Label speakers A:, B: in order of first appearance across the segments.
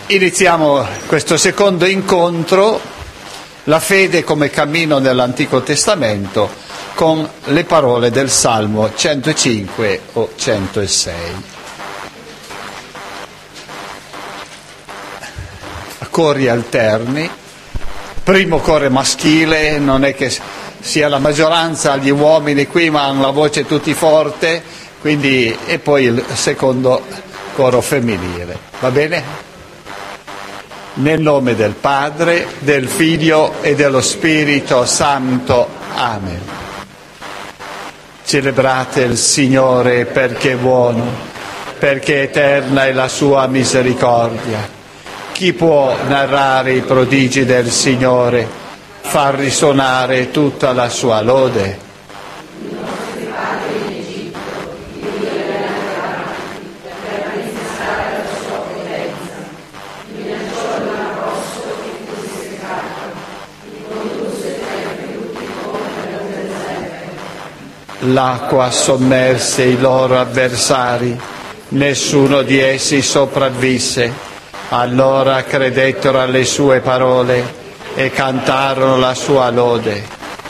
A: Iniziamo questo secondo incontro, la fede come cammino nell'Antico Testamento, con le parole del Salmo 105 o 106. Cori alterni, primo coro maschile, non è che sia la maggioranza gli uomini qui, ma hanno la voce tutti forte, quindi, e poi il secondo coro femminile, va bene? Nel nome del Padre, del Figlio e dello Spirito Santo. Amen. Celebrate il Signore perché è buono, perché eterna è la sua misericordia. Chi può narrare i prodigi del Signore, far risuonare tutta la sua lode? L'acqua sommerse i loro avversari, nessuno di essi sopravvisse. Allora credettero alle sue parole e cantarono la sua lode.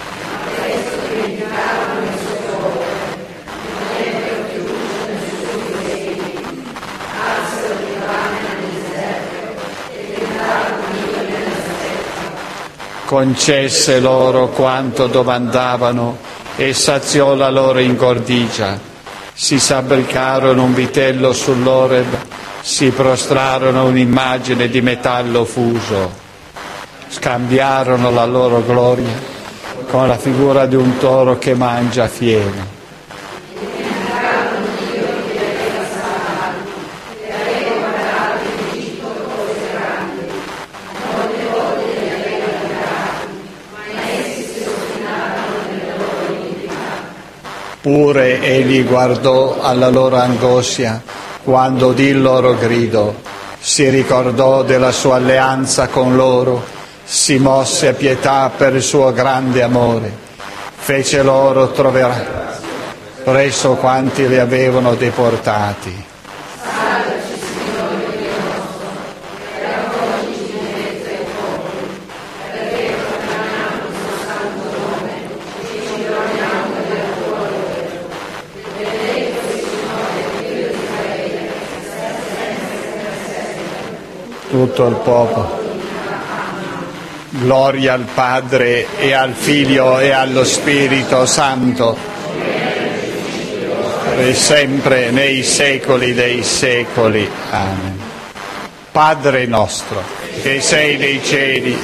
A: Concesse loro quanto domandavano e saziò la loro ingordigia. Si sabbricarono un vitello sull'Oreb, si prostrarono un'immagine di metallo fuso, scambiarono la loro gloria con la figura di un toro che mangia fieno. Pure egli guardò alla loro angoscia quando udì il loro grido, si ricordò della sua alleanza con loro, si mosse a pietà per il suo grande amore, fece loro trovare presso quanti li avevano deportati. Tutto il popolo. Gloria al Padre e al Figlio e allo Spirito Santo, e sempre nei secoli dei secoli. Amen. Padre nostro, che sei nei cieli,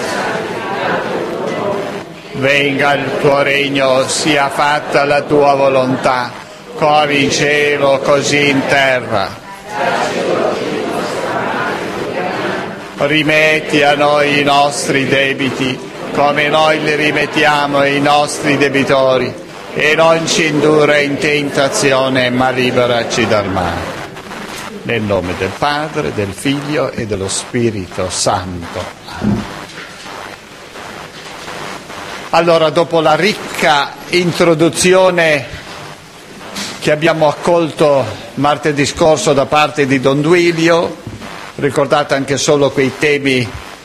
A: venga il tuo regno, sia fatta la tua volontà, come in cielo così in terra. Rimetti a noi i nostri debiti, come noi li rimettiamo ai nostri debitori, e non ci indurre in tentazione, ma liberaci dal male. Nel nome del Padre, del Figlio e dello Spirito Santo. Allora, dopo la ricca introduzione che abbiamo accolto martedì scorso da parte di Don Duilio, ricordate anche solo quei temi: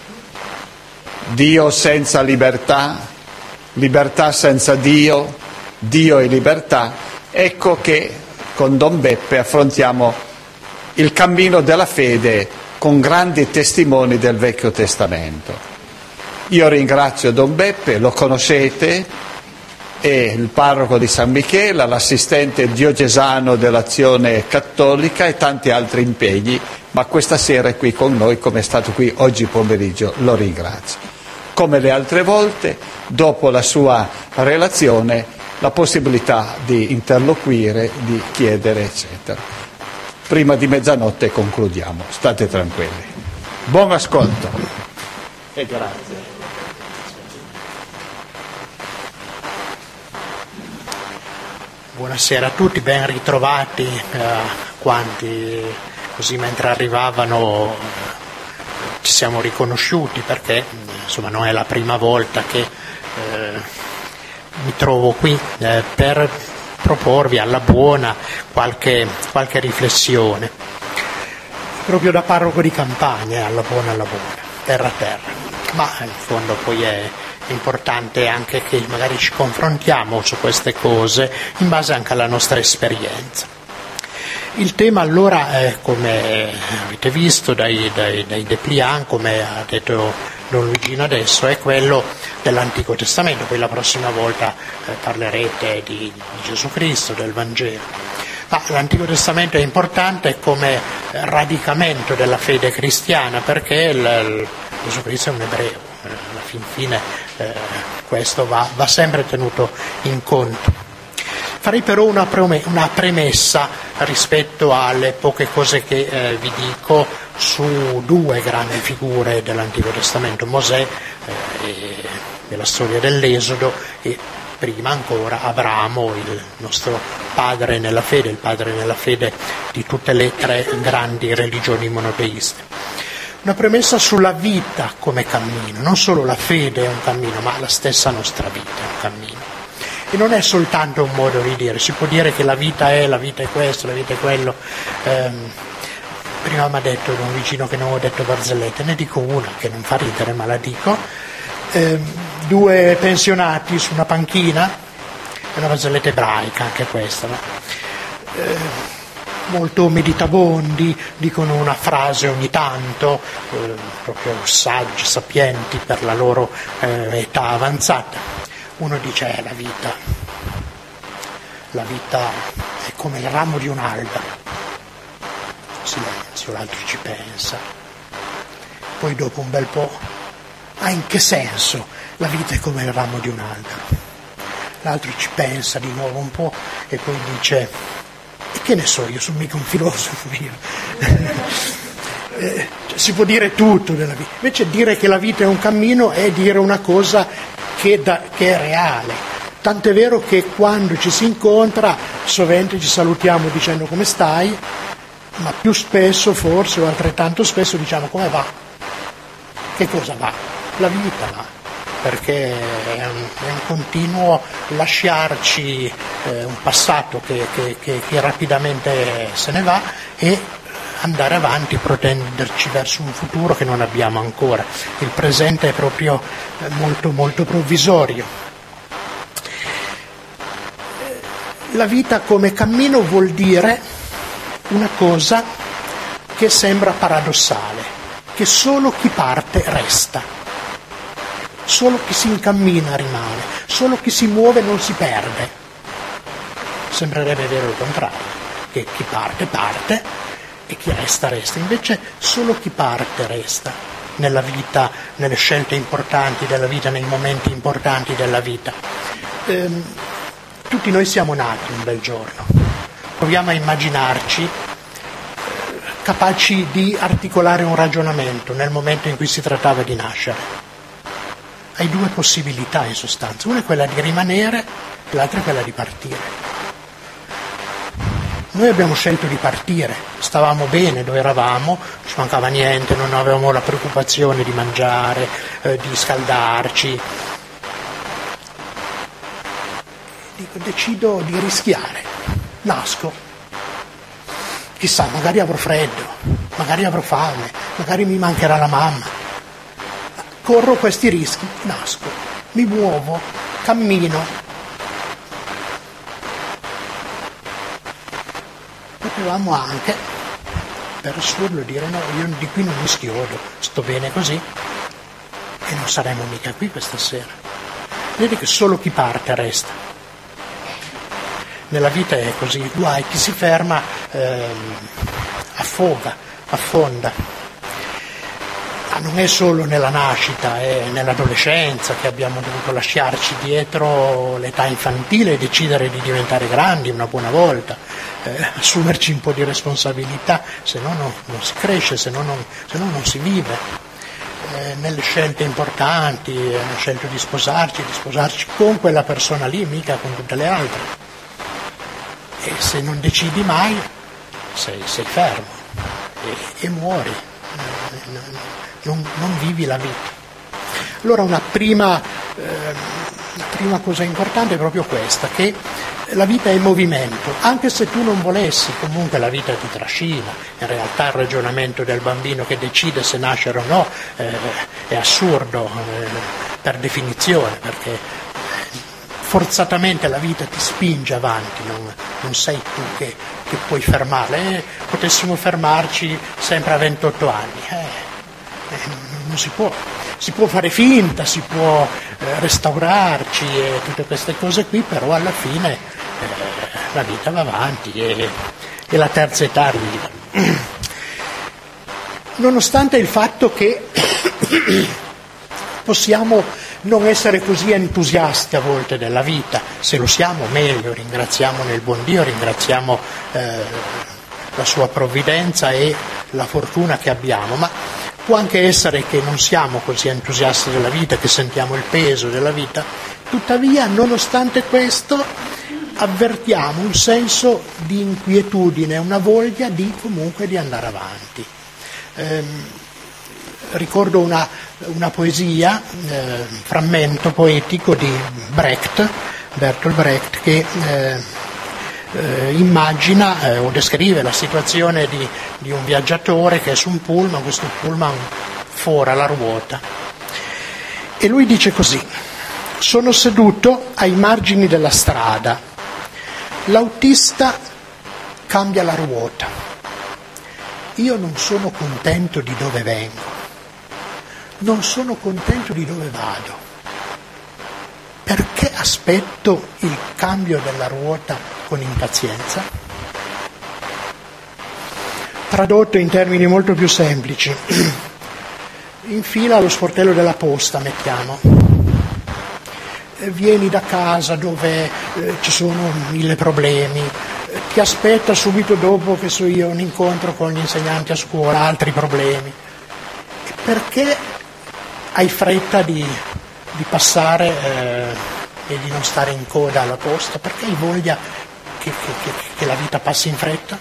A: Dio senza libertà, libertà senza Dio, Dio e libertà. Ecco che con Don Beppe affrontiamo il cammino della fede con grandi testimoni del Vecchio Testamento. Io ringrazio Don Beppe, lo conoscete, è il parroco di San Michela, l'assistente diocesano dell'Azione Cattolica e tanti altri impegni, ma questa sera è qui con noi, come è stato qui oggi pomeriggio, lo ringrazio. Come le altre volte, dopo la sua relazione, la possibilità di interloquire, di chiedere, eccetera. Prima di mezzanotte concludiamo, state tranquilli. Buon ascolto e grazie.
B: Buonasera a tutti, ben ritrovati quanti così mentre arrivavano ci siamo riconosciuti, perché insomma non è la prima volta che mi trovo qui per proporvi alla buona qualche riflessione. proprio da parroco di campagna, alla buona, terra a terra. Ma in fondo poi è importante anche che magari ci confrontiamo su queste cose in base anche alla nostra esperienza. Il tema allora, come avete visto dai dépliant, come ha detto Don Luigino adesso, è quello dell'Antico Testamento. Poi la prossima volta parlerete di Gesù Cristo, del Vangelo. Ma l'Antico Testamento è importante come radicamento della fede cristiana, perché Gesù Cristo è un ebreo. Alla fin fine questo va sempre tenuto in conto. Farei però una premessa rispetto alle poche cose che vi dico su due grandi figure dell'Antico Testamento, Mosè nella storia dell'Esodo e prima ancora Abramo, il nostro padre nella fede, il padre nella fede di tutte le tre grandi religioni monoteiste. Una premessa sulla vita come cammino, non solo la fede è un cammino, ma la stessa nostra vita è un cammino. E non è soltanto un modo di dire, si può dire che la vita è questo, la vita è quello. Prima mi ha detto Don Luigino che non ho detto barzellette, ne dico una che non fa ridere ma la dico. Due pensionati su una panchina, è una barzelletta ebraica anche questa, ma molto meditabondi, dicono una frase ogni tanto, proprio saggi, sapienti per la loro età avanzata. Uno dice la vita è come il ramo di un albero, silenzio, l'altro ci pensa, poi dopo un bel po', in che senso la vita è come il ramo di un albero? L'altro ci pensa di nuovo un po' e poi dice, e che ne so, io sono mica un filosofo io. Si può dire tutto della vita, invece dire che la vita è un cammino è dire una cosa che è reale, tant'è vero che quando ci si incontra sovente ci salutiamo dicendo come stai, ma più spesso forse o altrettanto spesso diciamo come va, che cosa va? La vita va, perché è un continuo lasciarci un passato che rapidamente se ne va e andare avanti, protenderci verso un futuro che non abbiamo ancora. Il presente è proprio molto molto provvisorio. La vita come cammino vuol dire una cosa che sembra paradossale, che solo chi parte resta, solo chi si incammina rimane, solo chi si muove non si perde. Sembrerebbe vero il contrario, che chi parte e chi resta. Invece solo chi parte resta nella vita, nelle scelte importanti della vita, nei momenti importanti della vita. Tutti noi siamo nati un bel giorno, proviamo a immaginarci capaci di articolare un ragionamento nel momento in cui si trattava di nascere. Hai due possibilità in sostanza, una è quella di rimanere, l'altra è quella di partire. Noi abbiamo scelto di partire, stavamo bene dove eravamo, non ci mancava niente, non avevamo la preoccupazione di mangiare, di scaldarci. Dico, decido di rischiare, nasco. Chissà, magari avrò freddo, magari avrò fame, magari mi mancherà la mamma. Corro questi rischi, nasco, mi muovo, cammino. Potevamo anche, per assurdo, dire no, io di qui non mi schiodo, sto bene così e non saremo mica qui questa sera. Vedi che solo chi parte resta. Nella vita è così, guai, chi si ferma affonda. Ma non è solo nella nascita, è nell'adolescenza che abbiamo dovuto lasciarci dietro l'età infantile e decidere di diventare grandi una buona volta, assumerci un po' di responsabilità, se no non si cresce, se no non si vive. Nelle scelte importanti, hanno scelto di sposarci con quella persona lì, mica con tutte le altre. E se non decidi mai, sei fermo e muori. Non vivi la vita. Allora una prima cosa importante è proprio questa, che La vita è movimento, anche se tu non volessi, comunque la vita ti trascina. In realtà il ragionamento del bambino che decide se nascere o no è assurdo per definizione, perché forzatamente la vita ti spinge avanti, non sei tu che puoi fermarla. Potessimo fermarci sempre a 28 anni, non si può. Si può fare finta, si può restaurarci e tutte queste cose qui, però alla fine la vita va avanti e la terza età arriva. Nonostante il fatto che possiamo non essere così entusiasti a volte della vita, se lo siamo meglio, ringraziamo nel buon Dio, ringraziamo la sua provvidenza e la fortuna che abbiamo, ma può anche essere che non siamo così entusiasti della vita, che sentiamo il peso della vita, tuttavia, nonostante questo, avvertiamo un senso di inquietudine, una voglia comunque di andare avanti. Ricordo una poesia, un frammento poetico di Bertolt Brecht, che immagina o descrive la situazione di un viaggiatore che è su un pullman, questo pullman fora la ruota, e lui dice così: sono seduto ai margini della strada, l'autista cambia la ruota, io non sono contento di dove vengo, non sono contento di dove vado, perché aspetto il cambio della ruota con impazienza? Tradotto in termini molto più semplici, in fila allo sportello della posta, mettiamo, vieni da casa dove ci sono 1000 problemi, ti aspetta subito dopo, che so io, un incontro con gli insegnanti a scuola, altri problemi. Perché hai fretta di passare e di non stare in coda alla posta? Perché hai voglia che la vita passi in fretta?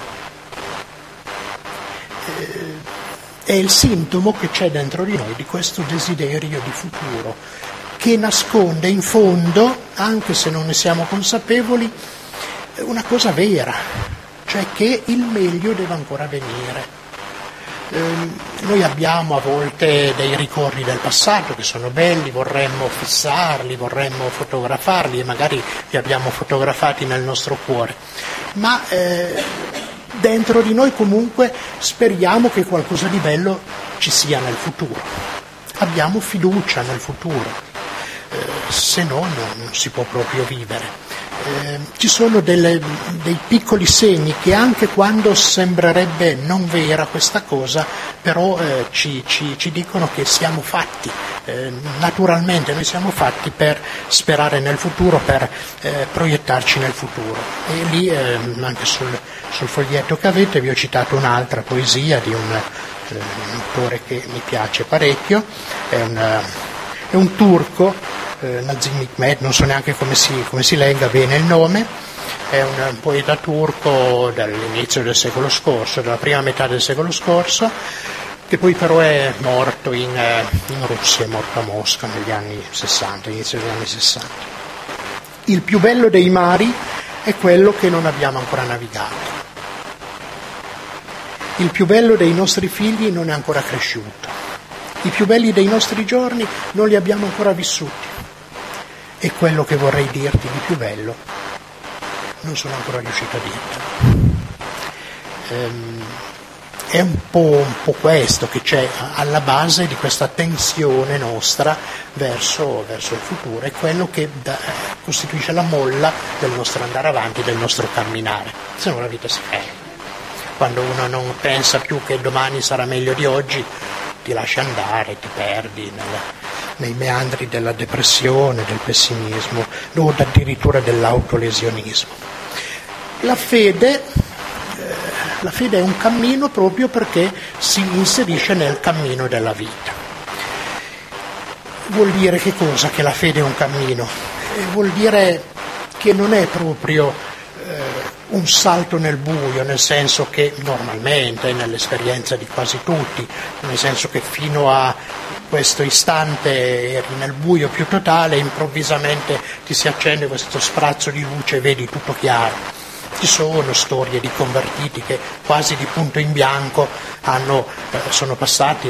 B: È il sintomo che c'è dentro di noi di questo desiderio di futuro, che nasconde in fondo, anche se non ne siamo consapevoli, una cosa vera, cioè che il meglio deve ancora venire. Noi abbiamo a volte dei ricordi del passato che sono belli, vorremmo fissarli, vorremmo fotografarli e magari li abbiamo fotografati nel nostro cuore, ma dentro di noi comunque speriamo che qualcosa di bello ci sia nel futuro, abbiamo fiducia nel futuro, se no non si può proprio vivere. Ci sono dei piccoli segni che anche quando sembrerebbe non vera questa cosa, però ci dicono che siamo fatti, naturalmente noi siamo fatti per sperare nel futuro, per proiettarci nel futuro. E lì anche sul foglietto che avete vi ho citato un'altra poesia di un autore che mi piace parecchio, è un turco, Nazım Hikmet, non so neanche come si legga bene il nome, è un poeta turco dall'inizio del secolo scorso, dalla prima metà del secolo scorso, che poi però è morto in Russia, è morto a Mosca negli anni 60, inizio degli anni 60. Il più bello dei mari è quello che non abbiamo ancora navigato. Il più bello dei nostri figli non è ancora cresciuto. I più belli dei nostri giorni non li abbiamo ancora vissuti. E quello che vorrei dirti di più bello non sono ancora riuscito a dirtelo. È un po' questo che c'è alla base di questa tensione nostra verso il futuro, è quello che costituisce la molla del nostro andare avanti, del nostro camminare, se no la vita si ferma. Quando uno non pensa più che domani sarà meglio di oggi, ti lasci andare, ti perdi nei meandri della depressione, del pessimismo o addirittura dell'autolesionismo. La fede è un cammino proprio perché si inserisce nel cammino della vita. Vuol dire che cosa? Che la fede è un cammino? Vuol dire che non è proprio un salto nel buio, nel senso che normalmente, nell'esperienza di quasi tutti, nel senso che fino a questo istante eri nel buio più totale, improvvisamente ti si accende questo sprazzo di luce e vedi tutto chiaro. Ci sono storie di convertiti che quasi di punto in bianco sono passati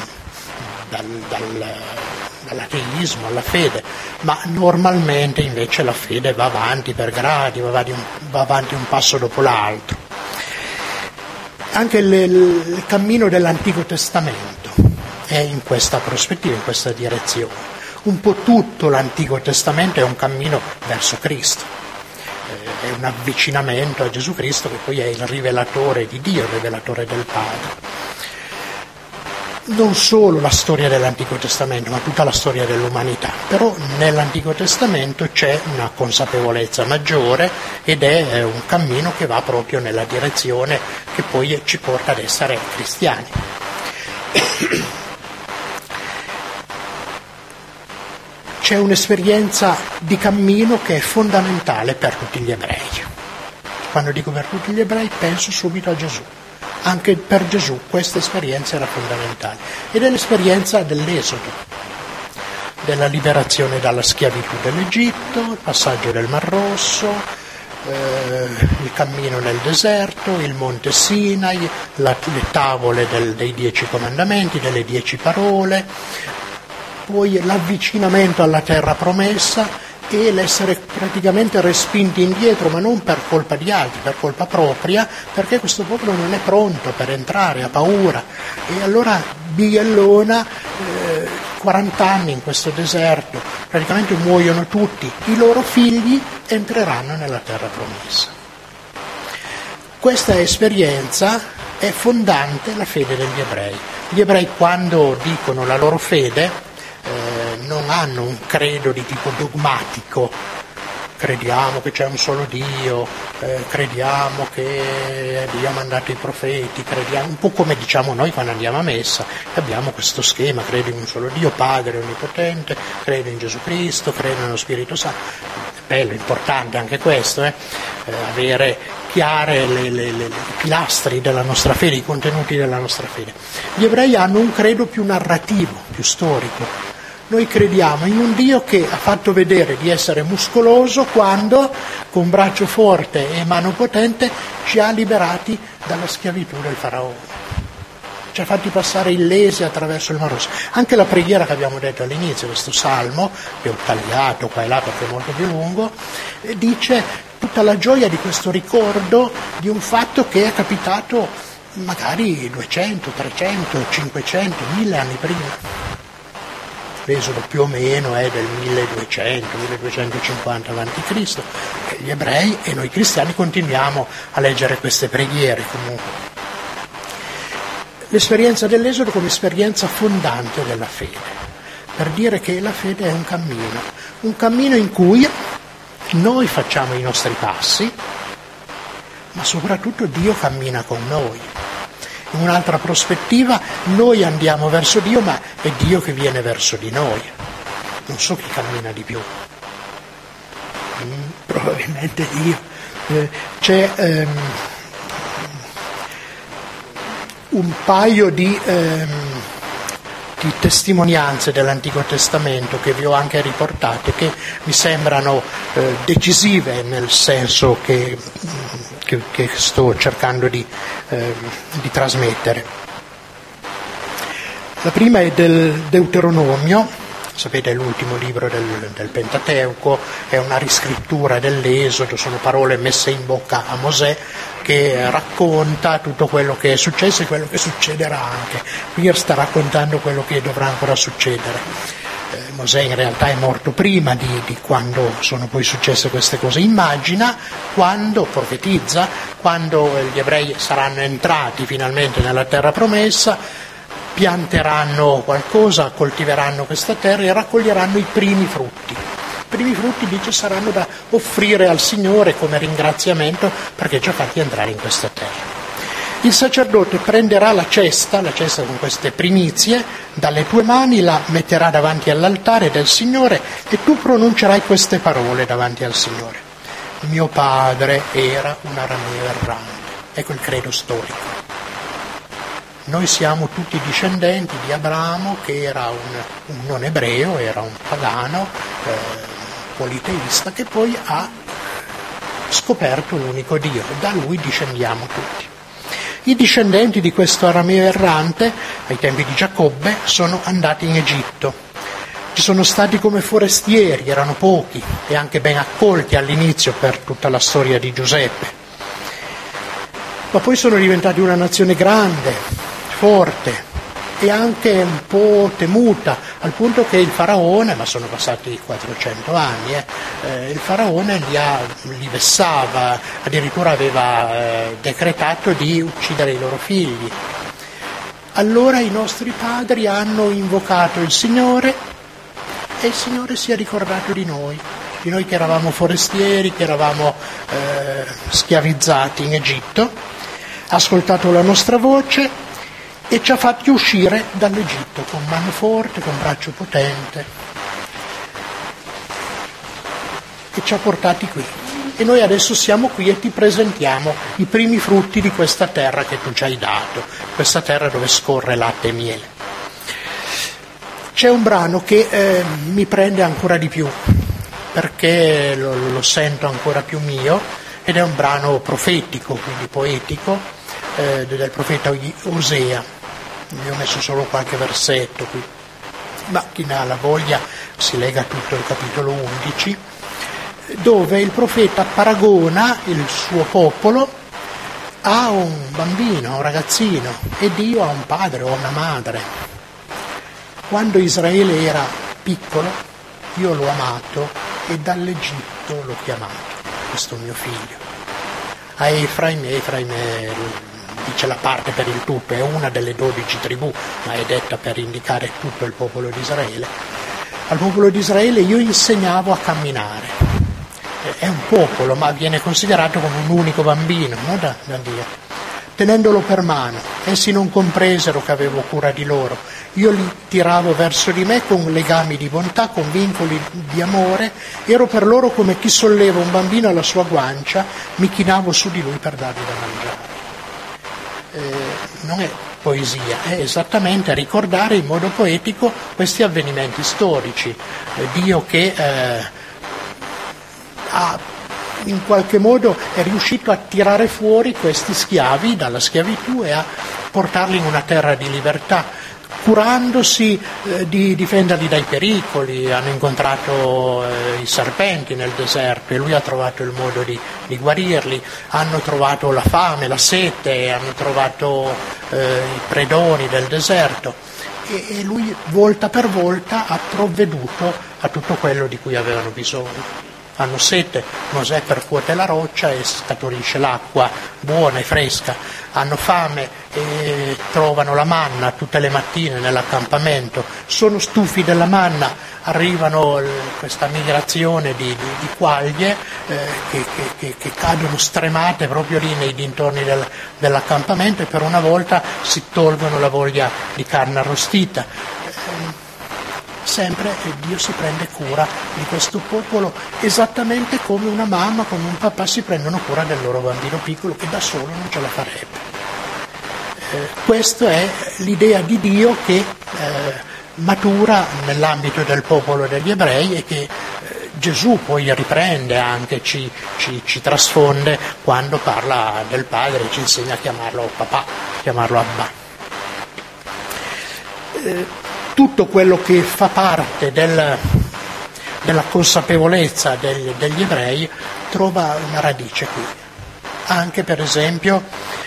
B: dall'ateismo alla fede, ma normalmente invece la fede va avanti per gradi, va avanti un passo dopo l'altro. Anche il cammino dell'Antico Testamento è in questa prospettiva, in questa direzione. Un po' tutto l'Antico Testamento è un cammino verso Cristo, è un avvicinamento a Gesù Cristo, che poi è il rivelatore di Dio, il rivelatore del Padre. Non solo la storia dell'Antico Testamento, ma tutta la storia dell'umanità. Però nell'Antico Testamento c'è una consapevolezza maggiore ed è un cammino che va proprio nella direzione che poi ci porta ad essere cristiani. C'è un'esperienza di cammino che è fondamentale per tutti gli ebrei. Quando dico per tutti gli ebrei penso subito a Gesù. Anche per Gesù questa esperienza era fondamentale, ed è l'esperienza dell'Esodo, della liberazione dalla schiavitù dell'Egitto, il passaggio del Mar Rosso, il cammino nel deserto, il monte Sinai, le tavole dei 10 comandamenti, delle 10 parole, poi l'avvicinamento alla terra promessa e l'essere praticamente respinti indietro, ma non per colpa di altri, per colpa propria, perché questo popolo non è pronto per entrare, ha paura. E allora bighellona 40 anni in questo deserto, praticamente muoiono tutti, i loro figli entreranno nella terra promessa. Questa esperienza è fondante la fede degli ebrei. Gli ebrei, quando dicono la loro fede, non hanno un credo di tipo dogmatico, crediamo che c'è un solo Dio, crediamo che Dio ha mandato i profeti, crediamo, un po' come diciamo noi quando andiamo a messa, abbiamo questo schema, credo in un solo Dio, Padre Onnipotente, credo in Gesù Cristo, credo nello Spirito Santo. Bello, importante anche questo, avere chiare i pilastri della nostra fede, i contenuti della nostra fede. Gli ebrei hanno un credo più narrativo, più storico. Noi crediamo in un Dio che ha fatto vedere di essere muscoloso quando, con braccio forte e mano potente, ci ha liberati dalla schiavitù del Faraone. Ci ha fatti passare illesi attraverso il Mar Rosso. Anche la preghiera che abbiamo detto all'inizio, questo salmo, che ho tagliato qua e là perché è molto più lungo, dice tutta la gioia di questo ricordo di un fatto che è capitato magari 200, 300, 500, 1000 anni prima. L'Esodo più o meno è del 1200-1250 a.C. Gli ebrei e noi cristiani continuiamo a leggere queste preghiere comunque. L'esperienza dell'Esodo come esperienza fondante della fede, per dire che la fede è un cammino in cui noi facciamo i nostri passi, ma soprattutto Dio cammina con noi. In un'altra prospettiva noi andiamo verso Dio, ma è Dio che viene verso di noi. Non so chi cammina di più. Probabilmente Dio. C'è un paio di testimonianze dell'Antico Testamento che vi ho anche riportate, che mi sembrano decisive nel senso che sto cercando di trasmettere. La prima è del Deuteronomio, sapete è l'ultimo libro del Pentateuco, è una riscrittura dell'Esodo, sono parole messe in bocca a Mosè che racconta tutto quello che è successo e quello che succederà anche. Qui sta raccontando quello che dovrà ancora succedere. Mosè in realtà è morto prima di quando sono poi successe queste cose. Immagina quando, profetizza, quando gli ebrei saranno entrati finalmente nella terra promessa, pianteranno qualcosa, coltiveranno questa terra e raccoglieranno i primi frutti. I primi frutti, dice, saranno da offrire al Signore come ringraziamento perché ci ha fatti entrare in questa terra. Il sacerdote prenderà la cesta con queste primizie, dalle tue mani la metterà davanti all'altare del Signore e tu pronuncerai queste parole davanti al Signore. Mio padre era un arameo errante. Ecco il credo storico. noi siamo tutti discendenti di Abramo, che era un non ebreo, era un pagano politeista, che poi ha scoperto l'unico Dio, da lui discendiamo tutti. I discendenti di questo arameo errante, ai tempi di Giacobbe, sono andati in Egitto. Ci sono stati come forestieri, erano pochi e anche ben accolti all'inizio per tutta la storia di Giuseppe. Ma poi sono diventati una nazione grande, forte e anche un po' temuta, al punto che il faraone, ma sono passati 400 anni, il faraone li vessava, addirittura aveva decretato di uccidere i loro figli. Allora i nostri padri hanno invocato il Signore e il Signore si è ricordato di noi che eravamo forestieri, che eravamo schiavizzati in Egitto, ha ascoltato la nostra voce e ci ha fatti uscire dall'Egitto con mano forte, con braccio potente, e ci ha portati qui. E noi adesso siamo qui e ti presentiamo i primi frutti di questa terra che tu ci hai dato, questa terra dove scorre latte e miele. C'è un brano che mi prende ancora di più, perché lo sento ancora più mio, ed è un brano profetico, quindi poetico, del profeta Osea. Vi ho messo solo qualche versetto qui, ma chi ne ha la voglia si lega tutto il capitolo 11, dove il profeta paragona il suo popolo a un bambino, a un ragazzino, e Dio a un padre o a una madre. Quando Israele era piccolo, io l'ho amato e dall'Egitto l'ho chiamato, questo mio figlio. A Efraim dice la parte per il tutto, è una delle 12 tribù, ma è detta per indicare tutto il popolo di Israele. Al popolo di Israele io insegnavo a camminare. È un popolo, ma viene considerato come un unico bambino, no? da Dio. Tenendolo per mano, essi non compresero che avevo cura di loro. Io li tiravo verso di me con legami di bontà, con vincoli di amore. Ero per loro come chi solleva un bambino alla sua guancia, mi chinavo su di lui per dargli da mangiare. Non è poesia, è esattamente ricordare in modo poetico questi avvenimenti storici. Dio che in qualche modo è riuscito a tirare fuori questi schiavi dalla schiavitù e a portarli in una terra di libertà, curandosi di difenderli dai pericoli. Hanno incontrato i serpenti nel deserto e lui ha trovato il modo di guarirli, hanno trovato la fame, la sete, hanno trovato i predoni del deserto e lui volta per volta ha provveduto a tutto quello di cui avevano bisogno. Hanno sete, Mosè percuote la roccia e scaturisce l'acqua buona e fresca. Hanno fame e trovano la manna tutte le mattine nell'accampamento. Sono stufi della manna, arrivano questa migrazione di quaglie che cadono stremate proprio lì nei dintorni dell'accampamento, e per una volta si tolgono la voglia di carne arrostita. Sempre Dio si prende cura di questo popolo, esattamente come una mamma, come un papà si prendono cura del loro bambino piccolo che da solo non ce la farebbe. Questa è l'idea di Dio che matura nell'ambito del popolo degli ebrei e che Gesù poi riprende anche, ci trasfonde quando parla del Padre, ci insegna a chiamarlo papà, chiamarlo Abba. Tutto quello che fa parte della consapevolezza degli ebrei trova una radice qui. Anche per esempio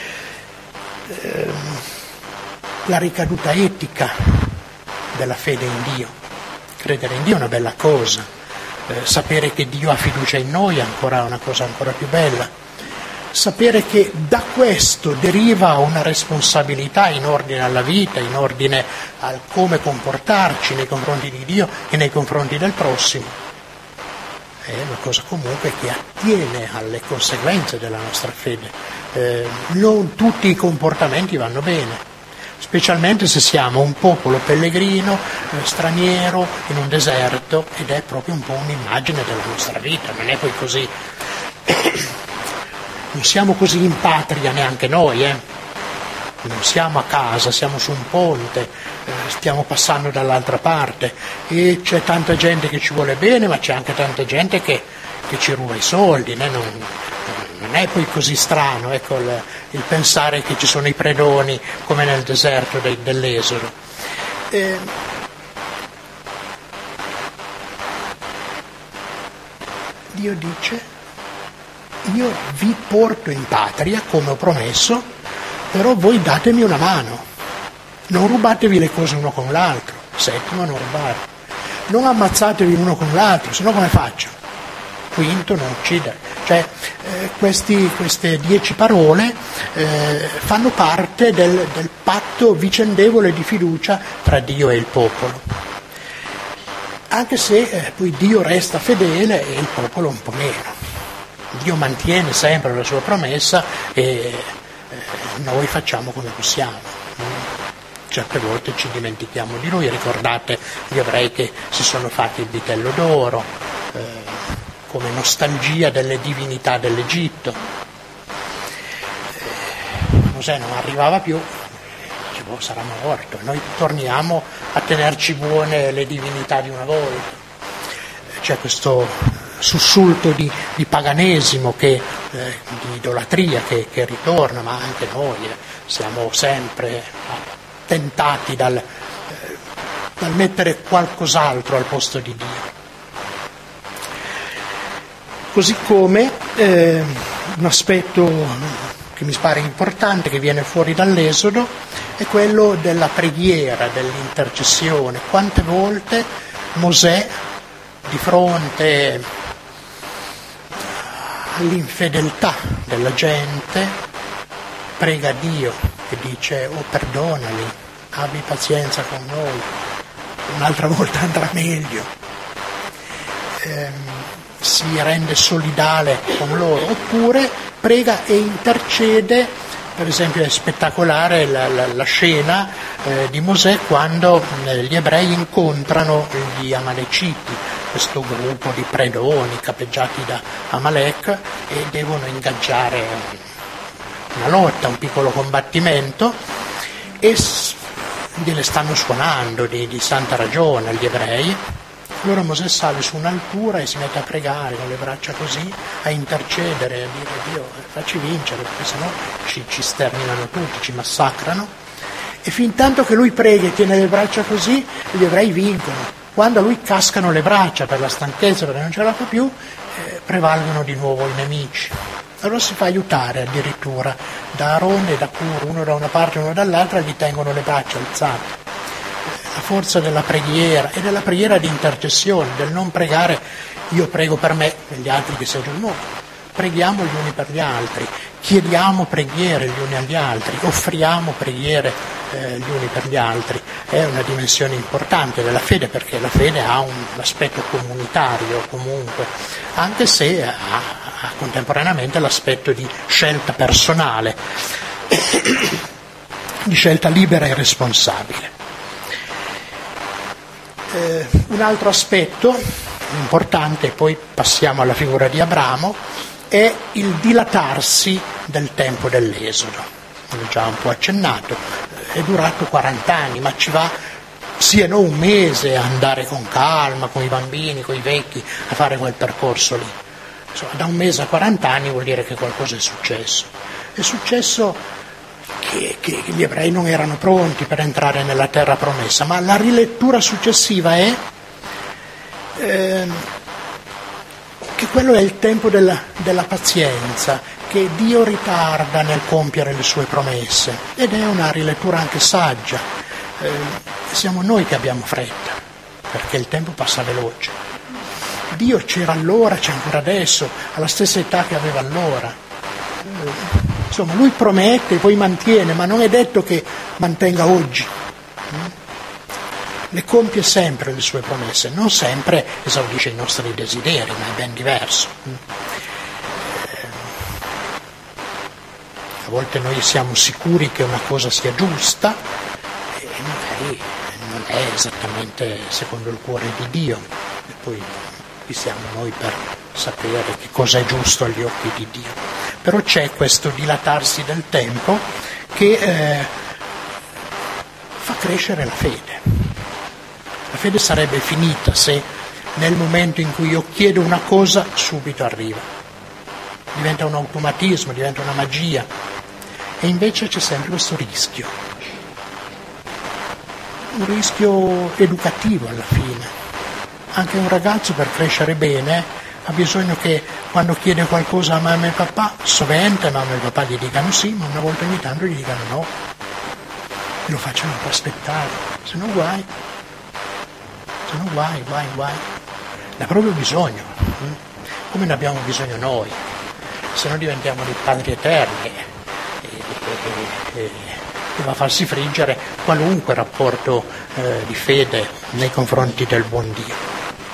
B: la ricaduta etica della fede in Dio. Credere in Dio è una bella cosa, sapere che Dio ha fiducia in noi è una cosa ancora più bella. Sapere che da questo deriva una responsabilità in ordine alla vita, in ordine al come comportarci nei confronti di Dio e nei confronti del prossimo, è una cosa comunque che attiene alle conseguenze della nostra fede. Non tutti i comportamenti vanno bene, specialmente se siamo un popolo pellegrino, straniero, in un deserto, ed è proprio un po' un'immagine della nostra vita, non è poi così. Non siamo così in patria neanche noi, non siamo a casa, siamo su un ponte, stiamo passando dall'altra parte e c'è tanta gente che ci vuole bene, ma c'è anche tanta gente che ci ruba i soldi, né? Non è poi così strano, ecco, il pensare che ci sono i predoni come nel deserto dell'Esodo. Dio dice: io vi porto in patria come ho promesso, però voi datemi una mano, non rubatevi le cose uno con l'altro. Settimo, non rubare. Non ammazzatevi uno con l'altro, se no come faccio? Quinto, non uccidere. Cioè, queste 10 parole fanno parte del patto vicendevole di fiducia tra Dio e il popolo. Anche se poi Dio resta fedele e il popolo un po' meno. Dio mantiene sempre la sua promessa e noi facciamo come possiamo. Certe volte ci dimentichiamo di lui. Ricordate gli ebrei che si sono fatti il vitello d'oro come nostalgia delle divinità dell'Egitto. Mosè non arrivava più, dice, sarà morto. Noi torniamo a tenerci buone le divinità di una volta. C'è questo sussulto di paganesimo, di idolatria che ritorna, ma anche noi siamo sempre tentati dal mettere qualcos'altro al posto di Dio. Così come un aspetto che mi pare importante, che viene fuori dall'Esodo, è quello della preghiera, dell'intercessione. Quante volte Mosè, di fronte all'infedeltà della gente, prega Dio e dice: oh, perdonali, abbi pazienza con noi, un'altra volta andrà meglio. Si rende solidale con loro, oppure prega e intercede. Per esempio è spettacolare la scena di Mosè quando gli ebrei incontrano gli Amaleciti, questo gruppo di predoni capeggiati da Amalek, e devono ingaggiare una lotta, un piccolo combattimento, e gliele stanno suonando di santa ragione gli ebrei. Allora Mosè sale su un'altura e si mette a pregare con le braccia così, a intercedere, a dire: Dio, facci vincere, perché sennò ci sterminano tutti, ci massacrano. E fin tanto che lui prega e tiene le braccia così, gli ebrei vincono. Quando a lui cascano le braccia per la stanchezza, perché non ce la fa più, prevalgono di nuovo i nemici. Allora si fa aiutare addirittura da Aronne e da Cur, uno da una parte e uno dall'altra, gli tengono le braccia alzate. La forza della preghiera e della preghiera di intercessione, del non pregare io prego per me e gli altri che si aggiungono. No, preghiamo gli uni per gli altri, chiediamo preghiere gli uni agli altri, offriamo preghiere gli uni per gli altri. È una dimensione importante della fede, perché la fede ha un aspetto comunitario comunque, anche se ha contemporaneamente l'aspetto di scelta personale, di scelta libera e responsabile. Un altro aspetto importante, e poi passiamo alla figura di Abramo, è il dilatarsi del tempo dell'Esodo. L'ho già un po' accennato, è durato 40 anni, ma ci va siano un mese a andare con calma, con i bambini, con i vecchi, a fare quel percorso lì. Insomma, da un mese a 40 anni vuol dire che qualcosa è successo. È successo che gli ebrei non erano pronti per entrare nella terra promessa, ma la rilettura successiva è che quello è il tempo della pazienza, che Dio ritarda nel compiere le sue promesse, ed è una rilettura anche saggia. Siamo noi che abbiamo fretta, perché il tempo passa veloce. Dio c'era allora, c'è ancora adesso, alla stessa età che aveva allora. Insomma, lui promette e poi mantiene, ma non è detto che mantenga oggi. Le compie sempre le sue promesse, non sempre esaudisce i nostri desideri, ma è ben diverso. A volte noi siamo sicuri che una cosa sia giusta e magari non è esattamente secondo il cuore di Dio, e poi chi siamo noi per sapere che cosa è giusto agli occhi di Dio. Però c'è questo dilatarsi del tempo che fa crescere la fede. La fede sarebbe finita se nel momento in cui io chiedo una cosa subito arriva. Diventa un automatismo, diventa una magia. E invece c'è sempre questo rischio. Un rischio educativo alla fine. Anche un ragazzo per crescere bene ha bisogno che quando chiede qualcosa a mamma e papà, sovente mamma e papà gli dicano sì, ma una volta ogni tanto gli dicano no. E lo facciano per aspettare, se no guai. Se no guai. Ne ha proprio bisogno, come ne abbiamo bisogno noi, se no diventiamo dei padri eterni e va a farsi friggere qualunque rapporto di fede nei confronti del buon Dio.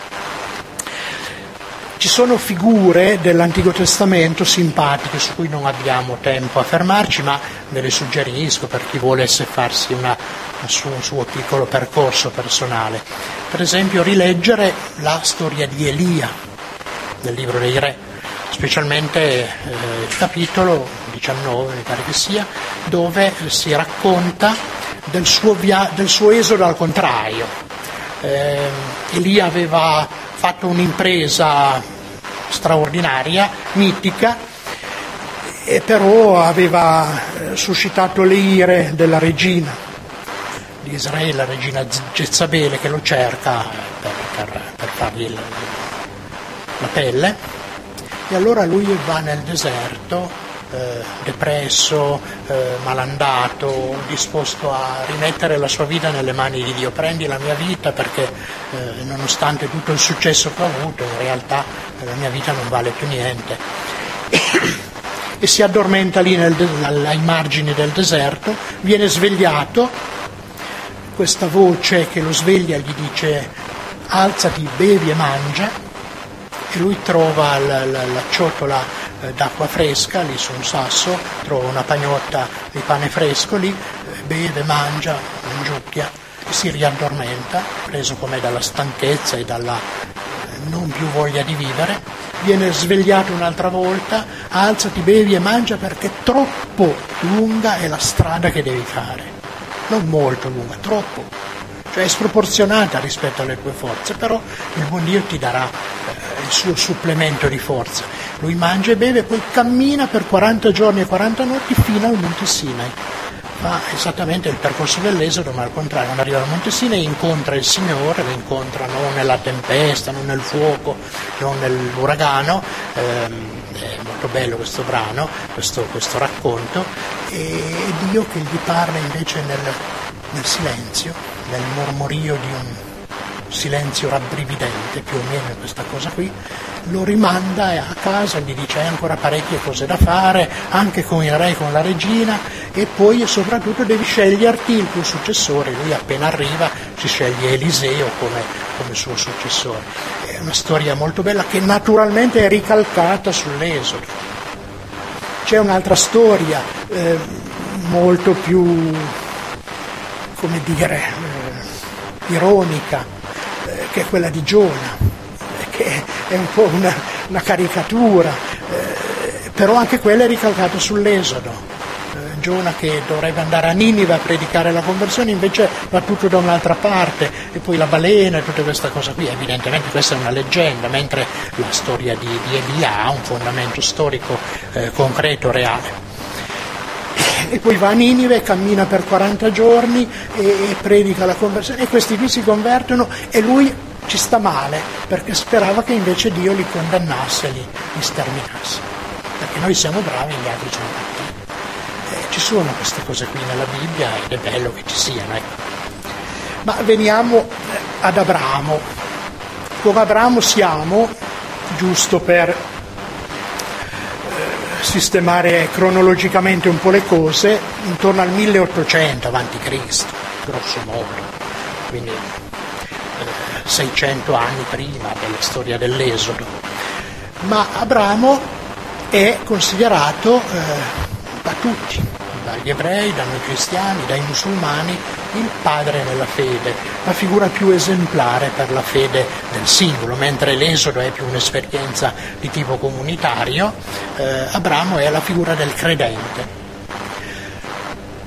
B: Ci sono figure dell'Antico Testamento simpatiche su cui non abbiamo tempo a fermarci, ma ve le suggerisco per chi volesse farsi un suo piccolo percorso personale. Per esempio rileggere la storia di Elia nel libro dei Re, specialmente il capitolo 19, mi pare che sia, dove si racconta del suo esodo al contrario. Elia aveva fatto un'impresa straordinaria, mitica, e però aveva suscitato le ire della regina di Israele, la regina Jezabele, che lo cerca per fargli la pelle, e allora lui va nel deserto depresso, malandato, disposto a rimettere la sua vita nelle mani di Dio. Prendi la mia vita perché nonostante tutto il successo che ho avuto, in realtà la mia vita non vale più niente. E si addormenta lì ai margini del deserto, viene svegliato, questa voce che lo sveglia gli dice alzati, bevi e mangia, e lui trova la ciotola d'acqua fresca lì su un sasso, trova una pagnotta di pane fresco lì, beve, mangia, mangiucchia e si riaddormenta, preso com'è dalla stanchezza e dalla non più voglia di vivere. Viene svegliato un'altra volta, alzati, bevi e mangia perché troppo lunga è la strada che devi fare, non molto lunga, troppo, cioè è sproporzionata rispetto alle tue forze, però il buon Dio ti darà il suo supplemento di forza. Lui mangia e beve, poi cammina per 40 giorni e 40 notti fino al Monte Sinai. Fa esattamente il percorso dell'Esodo, ma al contrario, non arriva al Monte Sinai, incontra il Signore, lo incontra non nella tempesta, non nel fuoco, non nell'uragano. È molto bello questo brano, questo racconto, e Dio che gli parla invece nel silenzio, nel mormorio di un silenzio rabbrividente, più o meno questa cosa qui, lo rimanda a casa, gli dice hai ancora parecchie cose da fare, anche con il re, con la regina, e poi soprattutto devi sceglierti il tuo successore. Lui appena arriva si sceglie Eliseo come suo successore. È una storia molto bella che naturalmente è ricalcata sull'Esodo. C'è un'altra storia molto più, come dire, ironica, che è quella di Giona, che è un po' una caricatura, però anche quella è ricalcata sull'Esodo. Giona che dovrebbe andare a Ninive a predicare la conversione, invece va tutto da un'altra parte, e poi la balena e tutta questa cosa qui. Evidentemente questa è una leggenda, mentre la storia di Elia ha un fondamento storico concreto, reale. E poi va a Ninive, cammina per 40 giorni e predica la conversione, e questi qui si convertono e lui ci sta male perché sperava che invece Dio li condannasse, li sterminasse, perché noi siamo bravi e gli altri sono cattivi. Ci sono queste cose qui nella Bibbia ed è bello che ci siano, ecco. Ma veniamo ad Abramo. Con Abramo siamo, giusto per sistemare cronologicamente un po' le cose, intorno al 1800 a.C., grosso modo, quindi 600 anni prima della storia dell'Esodo. Ma Abramo è considerato da tutti, dagli ebrei, da noi cristiani, dai musulmani, il padre nella fede, la figura più esemplare per la fede del singolo, mentre l'Esodo è più un'esperienza di tipo comunitario, Abramo è la figura del credente.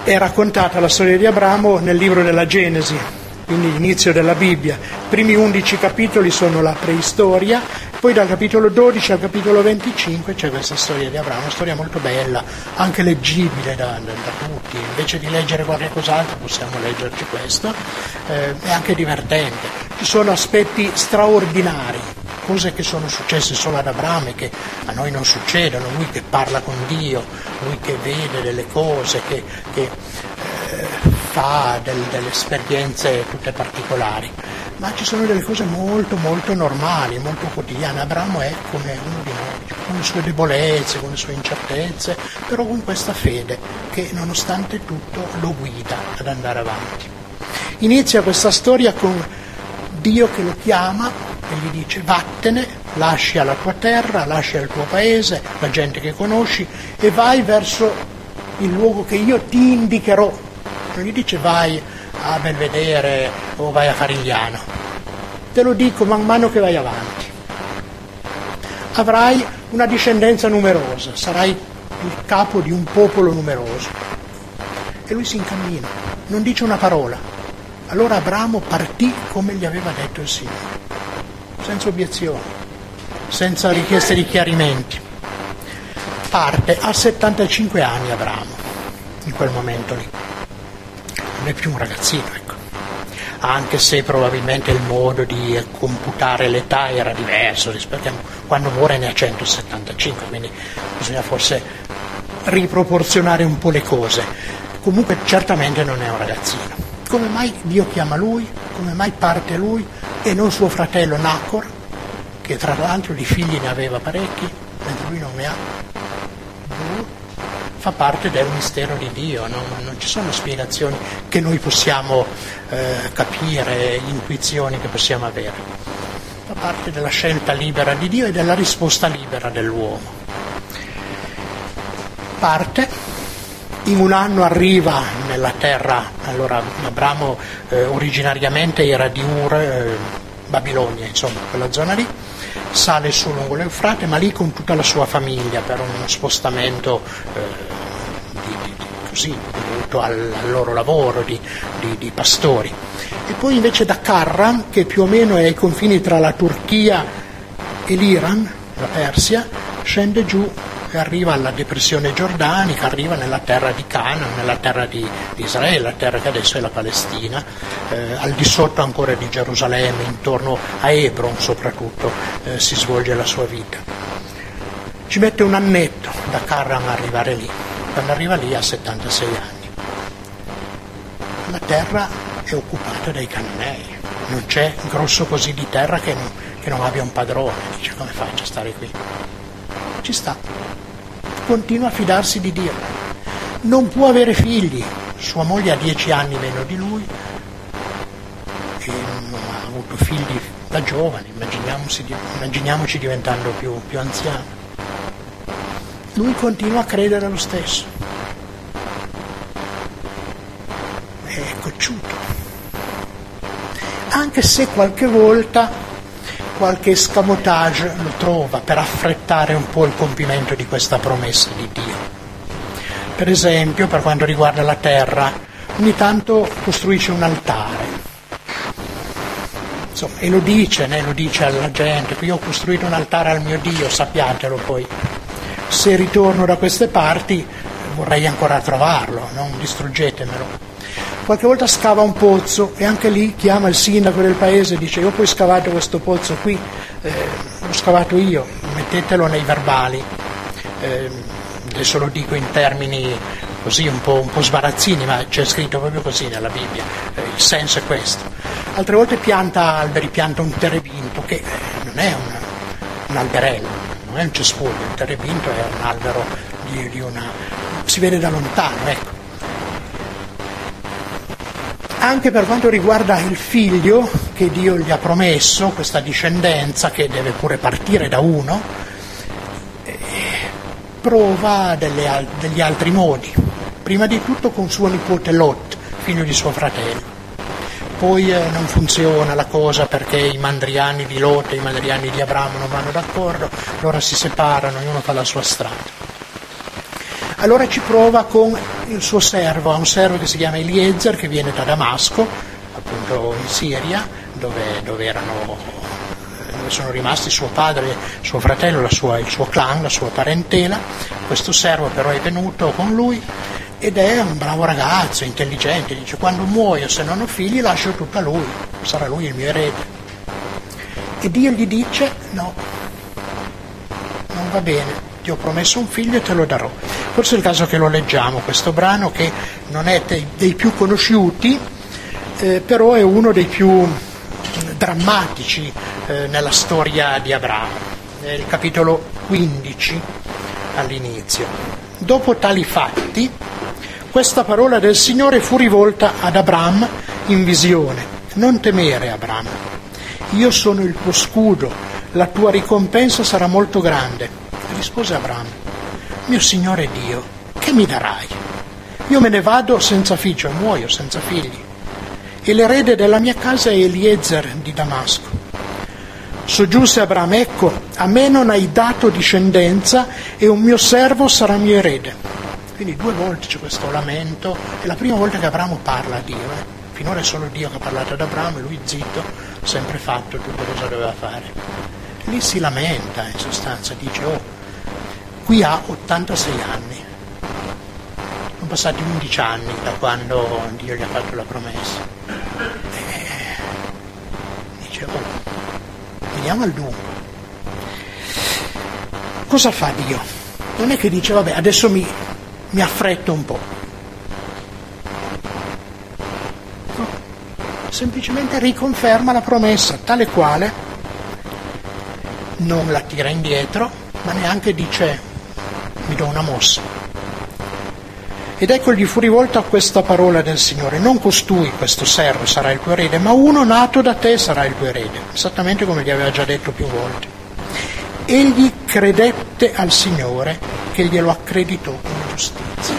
B: è raccontata la storia di Abramo nel libro della Genesi, quindi l'inizio della Bibbia. I primi 11 capitoli sono la preistoria, poi dal capitolo 12 al capitolo 25 c'è questa storia di Abramo, una storia molto bella, anche leggibile da tutti. Invece di leggere qualcos'altro possiamo leggerci questo, è anche divertente. Ci sono aspetti straordinari, cose che sono successe solo ad Abramo e che a noi non succedono, lui che parla con Dio, lui che vede delle cose, che fa delle esperienze tutte particolari, ma ci sono delle cose molto molto normali, molto quotidiane. Abramo è come uno di noi, con le sue debolezze, con le sue incertezze, però con questa fede che nonostante tutto lo guida ad andare avanti. Inizia questa storia con Dio che lo chiama e gli dice: vattene, lascia la tua terra, lascia il tuo paese, la gente che conosci e vai verso il luogo che io ti indicherò. Non gli dice vai a Belvedere o vai a Farigliano, te lo dico man mano che vai avanti. Avrai una discendenza numerosa, sarai il capo di un popolo numeroso. E lui si incammina, non dice una parola. Allora Abramo partì come gli aveva detto il Signore, senza obiezioni, senza richieste di chiarimenti. Parte a 75 anni Abramo, in quel momento lì. Non è più un ragazzino, ecco. Anche se probabilmente il modo di computare l'età era diverso rispetto a quando muore ne ha 175, quindi bisogna forse riproporzionare un po' le cose. Comunque certamente non è un ragazzino. Come mai Dio chiama lui? Come mai parte lui e non suo fratello Nacor, che tra l'altro di figli ne aveva parecchi, mentre lui non ne ha? Fa parte del mistero di Dio, non ci sono spiegazioni che noi possiamo capire, intuizioni che possiamo avere. Fa parte della scelta libera di Dio e della risposta libera dell'uomo. Parte, in un anno arriva nella terra, allora Abramo originariamente era di Ur, Babilonia, insomma, quella zona lì. Sale su lungo l'Eufrate, ma lì con tutta la sua famiglia per uno spostamento così dovuto al loro lavoro di pastori. E poi invece da Karran, che più o meno è ai confini tra la Turchia e l'Iran, la Persia, scende giù e arriva alla depressione giordanica, arriva nella terra di Canaan, nella terra di Israele, la terra che adesso è la Palestina, al di sotto ancora di Gerusalemme, intorno a Hebron soprattutto, si svolge la sua vita. Ci mette un annetto da Karran a arrivare lì, quando arriva lì ha 76 anni. La terra è occupata dai Cananei, non c'è grosso così di terra che non abbia un padrone. Dice: come faccio a stare qui? Ci sta, continua a fidarsi di Dio, non può avere figli, sua moglie ha 10 anni meno di lui e non ha avuto figli da giovane, immaginiamoci diventando più anziano. Lui continua a credere lo stesso, è cocciuto, anche se qualche volta qualche escamotage lo trova per affrettare un po' il compimento di questa promessa di Dio. Per esempio, per quanto riguarda la terra, ogni tanto costruisce un altare. Insomma, e lo dice alla gente: io ho costruito un altare al mio Dio, sappiatelo poi. Se ritorno da queste parti vorrei ancora trovarlo, non distruggetemelo. Qualche volta scava un pozzo e anche lì chiama il sindaco del paese e dice: io poi ho scavato questo pozzo qui, l'ho scavato io, mettetelo nei verbali. Adesso lo dico in termini così un po' sbarazzini, ma c'è scritto proprio così nella Bibbia, il senso è questo. Altre volte pianta alberi, pianta un terebinto che non è un alberello, non è un cespuglio, il terebinto è un albero di una... si vede da lontano, ecco. Anche per quanto riguarda il figlio che Dio gli ha promesso, questa discendenza che deve pure partire da uno, prova degli altri modi. Prima di tutto con suo nipote Lot, figlio di suo fratello. Poi non funziona la cosa perché i mandriani di Lot e i mandriani di Abramo non vanno d'accordo, allora si separano, ognuno fa la sua strada. Allora ci prova con il suo servo, ha un servo che si chiama Eliezer, che viene da Damasco, appunto in Siria, dove sono rimasti suo padre, suo fratello, il suo clan, la sua parentela. Questo servo però è venuto con lui ed è un bravo ragazzo, intelligente, dice: quando muoio, se non ho figli, lascio tutto a lui, sarà lui il mio erede. E Dio gli dice: no, non va bene, ti ho promesso un figlio e te lo darò. Forse è il caso che lo leggiamo, questo brano, che non è dei più conosciuti, però è uno dei più drammatici nella storia di Abramo. È il capitolo 15 all'inizio. Dopo tali fatti, questa parola del Signore fu rivolta ad Abram in visione: non temere, Abram, io sono il tuo scudo, la tua ricompensa sarà molto grande. Rispose Abram: mio Signore Dio, che mi darai? Io me ne vado senza figlio e muoio senza figli, e l'erede della mia casa è Eliezer di Damasco. Soggiunse Abram: ecco, a me non hai dato discendenza e un mio servo sarà mio erede. Quindi 2 volte c'è questo lamento, è la prima volta che Abramo parla a Dio. Finora è solo Dio che ha parlato ad Abramo e lui zitto, ha sempre fatto tutto cosa doveva fare. Lì si lamenta, in sostanza, dice: oh, qui ha 86 anni, sono passati 11 anni da quando Dio gli ha fatto la promessa. Dice: oh, veniamo al dunque. Cosa fa Dio? Non è che dice: vabbè, adesso mi affretto un po'. No, semplicemente riconferma la promessa, tale quale non la tira indietro, ma neanche dice: mi do una mossa. Ed ecco gli fu rivolta questa parola del Signore: non costui, questo servo, sarà il tuo erede, ma uno nato da te sarà il tuo erede, esattamente come gli aveva già detto più volte. Egli credette al Signore, che glielo accreditò come giustizia.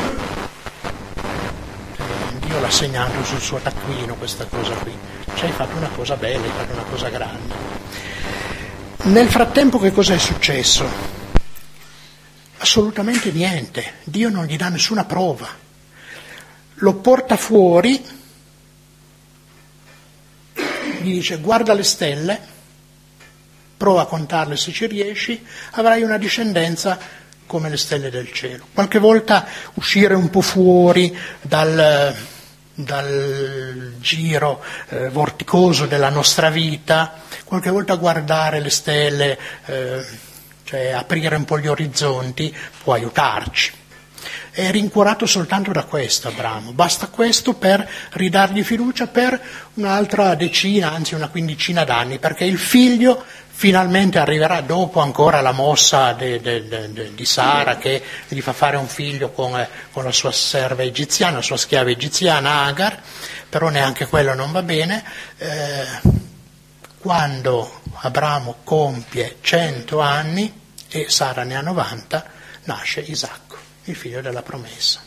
B: Dio l'ha segnato sul suo taccuino questa cosa qui: cioè, hai fatto una cosa bella, hai fatto una cosa grande. Nel frattempo che cosa è successo? Assolutamente niente. Dio non gli dà nessuna prova. Lo porta fuori, gli dice: guarda le stelle, prova a contarle se ci riesci, avrai una discendenza come le stelle del cielo. Qualche volta uscire un po' fuori dal giro vorticoso della nostra vita, qualche volta guardare le stelle, cioè aprire un po' gli orizzonti, può aiutarci. È rincuorato soltanto da questo Abramo, basta questo per ridargli fiducia per un'altra decina, anzi una quindicina d'anni, perché il figlio finalmente arriverà, dopo ancora la mossa di Sara che gli fa fare un figlio con la sua serva egiziana, la sua schiava egiziana Agar, però neanche quello non va bene. Quando Abramo compie 100 anni e Sara ne ha 90, nasce Isacco, il figlio della promessa.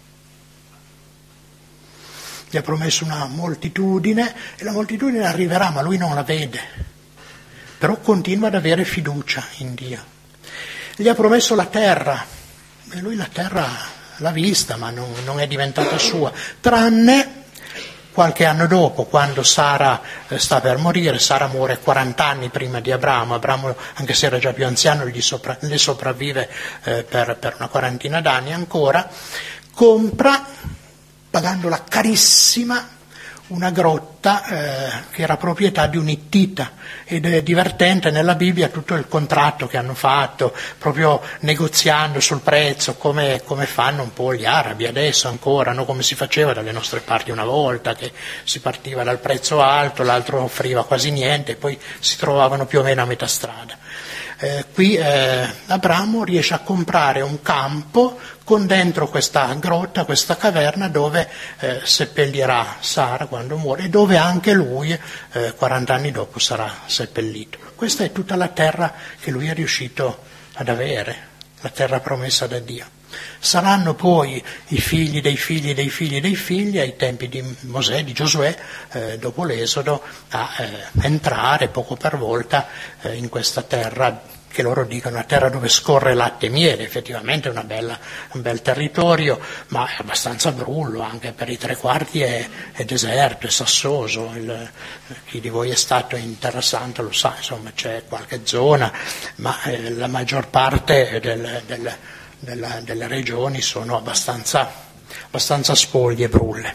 B: Gli ha promesso una moltitudine e la moltitudine arriverà, ma lui non la vede. Però continua ad avere fiducia in Dio. Gli ha promesso la terra, e lui la terra l'ha vista, ma non è diventata sua, tranne qualche anno dopo, quando Sara sta per morire. Sara muore 40 anni prima di Abramo. Abramo, anche se era già più anziano, le sopravvive per una quarantina d'anni ancora. Compra, pagandola carissima, una grotta che era proprietà di un ittita, ed è divertente nella Bibbia tutto il contratto che hanno fatto, proprio negoziando sul prezzo, come fanno un po' gli arabi adesso ancora, no? Come si faceva dalle nostre parti una volta, che si partiva dal prezzo alto, l'altro offriva quasi niente e poi si trovavano più o meno a metà strada. Qui Abramo riesce a comprare un campo con dentro questa grotta, questa caverna dove seppellirà Sara quando muore, e dove anche lui 40 anni dopo sarà seppellito. Questa è tutta la terra che lui è riuscito ad avere, la terra promessa da Dio. Saranno poi i figli dei figli dei figli dei figli, ai tempi di Mosè, di Giosuè, dopo l'Esodo, a entrare poco per volta in questa terra che loro dicono una terra dove scorre latte e miele, effettivamente è un bel territorio, ma è abbastanza brullo, anche per i 3/4 è deserto, è sassoso. Chi di voi è stato in Terra Santa lo sa, insomma c'è qualche zona, ma la maggior parte delle regioni sono abbastanza spoglie e brulle.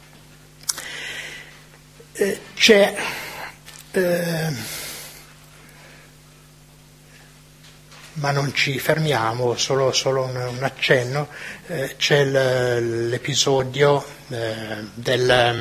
B: Ma non ci fermiamo, solo un accenno, c'è l'episodio della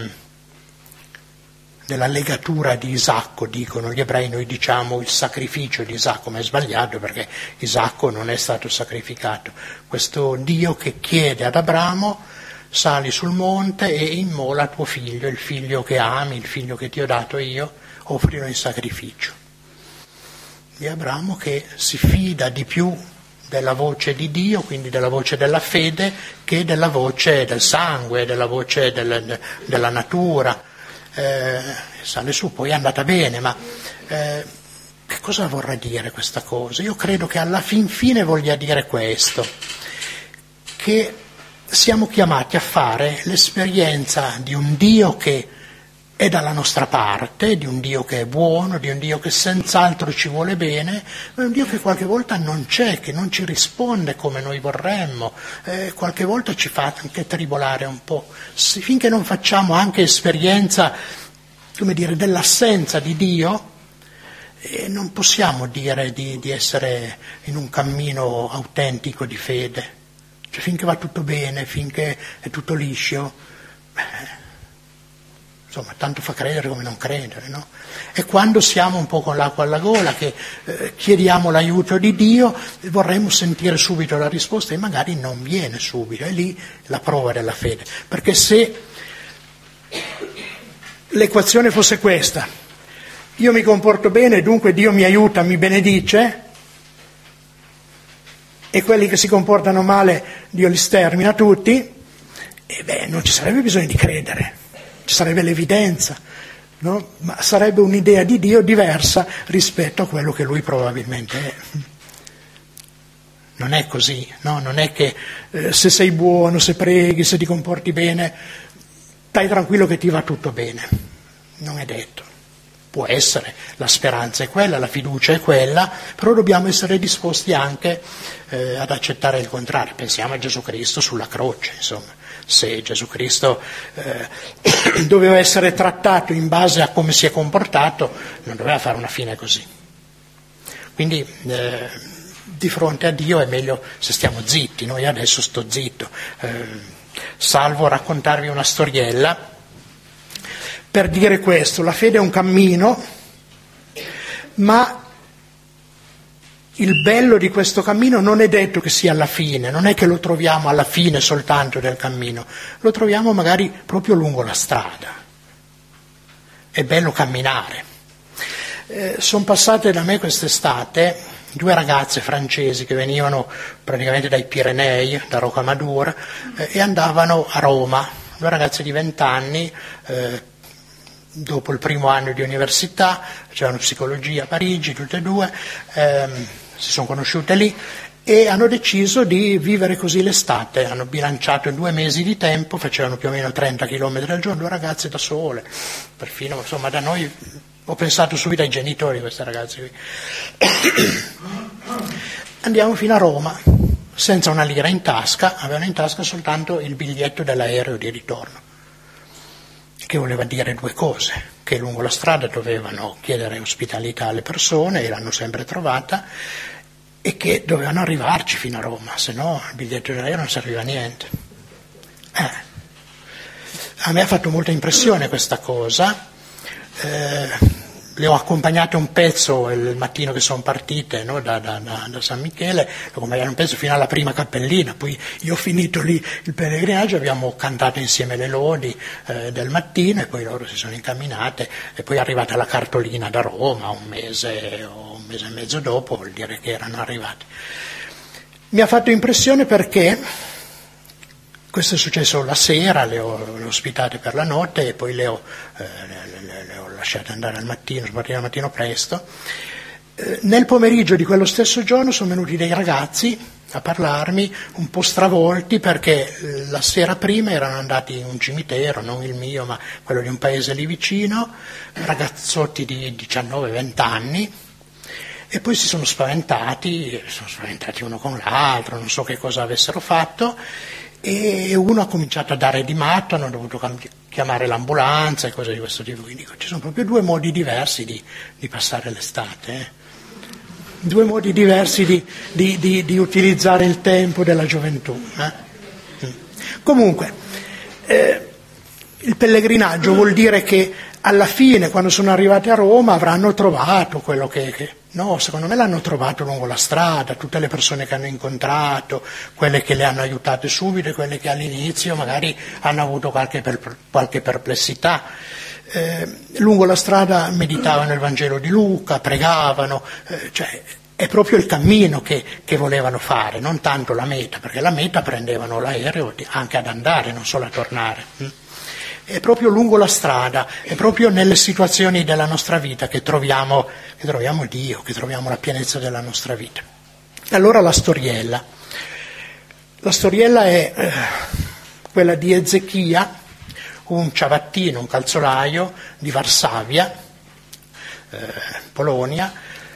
B: legatura di Isacco, dicono gli ebrei, noi diciamo il sacrificio di Isacco, ma è sbagliato perché Isacco non è stato sacrificato. Questo Dio che chiede ad Abramo: sali sul monte e immola tuo figlio, il figlio che ami, il figlio che ti ho dato io, offrilo in sacrificio. Di Abramo che si fida di più della voce di Dio, quindi della voce della fede, che della voce del sangue, della voce della natura. Sale su, poi è andata bene, ma che cosa vorrà dire questa cosa? Io credo che alla fin fine voglia dire questo, che siamo chiamati a fare l'esperienza di un Dio che è dalla nostra parte, di un Dio che è buono, di un Dio che senz'altro ci vuole bene, ma è un Dio che qualche volta non c'è, che non ci risponde come noi vorremmo, qualche volta ci fa anche tribolare un po'. Finché non facciamo anche esperienza, come dire, dell'assenza di Dio, non possiamo dire di essere in un cammino autentico di fede. Cioè, finché va tutto bene, finché è tutto liscio, insomma, tanto fa credere come non credere, no? E quando siamo un po' con l'acqua alla gola, che chiediamo l'aiuto di Dio, vorremmo sentire subito la risposta e magari non viene subito, è lì la prova della fede. Perché se l'equazione fosse questa: io mi comporto bene, dunque Dio mi aiuta, mi benedice, e quelli che si comportano male Dio li stermina tutti, non ci sarebbe bisogno di credere. Ci sarebbe l'evidenza, no? Ma sarebbe un'idea di Dio diversa rispetto a quello che lui probabilmente è. Non è così, no? Non è che se sei buono, se preghi, se ti comporti bene, stai tranquillo che ti va tutto bene. Non è detto. Può essere, la speranza è quella, la fiducia è quella, però dobbiamo essere disposti anche ad accettare il contrario. Pensiamo a Gesù Cristo sulla croce, insomma. Se Gesù Cristo doveva essere trattato in base a come si è comportato, non doveva fare una fine così. Quindi di fronte a Dio è meglio se stiamo zitti. Noi adesso sto zitto, salvo raccontarvi una storiella per dire questo: la fede è un cammino, ma il bello di questo cammino non è detto che sia alla fine, non è che lo troviamo alla fine soltanto del cammino, lo troviamo magari proprio lungo la strada. È bello camminare. Sono passate da me quest'estate 2 ragazze francesi che venivano praticamente dai Pirenei, da Rocamadour, e andavano a Roma, 2 ragazze di 20 anni, dopo il primo anno di università, facevano psicologia a Parigi, tutte e 2, si sono conosciute lì e hanno deciso di vivere così l'estate. Hanno bilanciato in 2 mesi di tempo, facevano più o meno 30 km al giorno, 2 ragazze da sole, perfino, insomma, da noi ho pensato subito ai genitori di queste ragazze qui. Andiamo fino a Roma, senza una lira in tasca, avevano in tasca soltanto il biglietto dell'aereo di ritorno, che voleva dire 2 cose: che lungo la strada dovevano chiedere ospitalità alle persone, e l'hanno sempre trovata, e che dovevano arrivarci fino a Roma, se no il biglietto dell'aereo non serviva a niente. A me ha fatto molta impressione questa cosa. Le ho accompagnate un pezzo il mattino che sono partite, no, da San Michele, le ho accompagnate un pezzo fino alla prima cappellina, poi io ho finito lì il pellegrinaggio, abbiamo cantato insieme le lodi del mattino, e poi loro si sono incamminate, e poi è arrivata la cartolina da Roma un mese o un mese e mezzo dopo, vuol dire che erano arrivate. Mi ha fatto impressione perché questo è successo la sera, le ho ospitate per la notte e poi le ho lasciate andare al mattino, sono partite al mattino presto, Nel pomeriggio di quello stesso giorno sono venuti dei ragazzi a parlarmi un po' stravolti perché la sera prima erano andati in un cimitero, non il mio ma quello di un paese lì vicino, ragazzotti di 19-20 anni, e poi si sono spaventati uno con l'altro, non so che cosa avessero fatto, e uno ha cominciato a dare di matto, hanno dovuto chiamare l'ambulanza e cose di questo tipo. Quindi dico, ci sono proprio due modi diversi di passare l'estate, due modi diversi di utilizzare il tempo della gioventù. Comunque, il pellegrinaggio vuol dire che alla fine, quando sono arrivati a Roma, avranno trovato quello che... No, secondo me l'hanno trovato lungo la strada, tutte le persone che hanno incontrato, quelle che le hanno aiutate subito e quelle che all'inizio magari hanno avuto qualche perplessità. Lungo la strada meditavano il Vangelo di Luca, pregavano, cioè è proprio il cammino che volevano fare, non tanto la meta, perché la meta prendevano l'aereo anche ad andare, non solo a tornare. È proprio lungo la strada, è proprio nelle situazioni della nostra vita che troviamo Dio, che troviamo la pienezza della nostra vita. E allora la storiella. La storiella è quella di Ezechia, un ciabattino, un calzolaio di Varsavia, Polonia.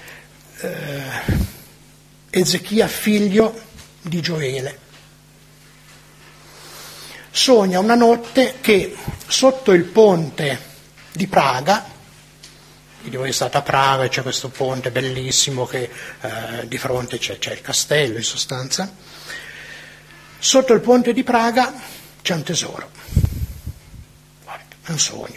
B: Ezechia, figlio di Gioele. Sogna una notte che sotto il ponte di Praga, di voi è stata a Praga e c'è questo ponte bellissimo che di fronte c'è il castello in sostanza, sotto il ponte di Praga c'è un tesoro, è un sogno.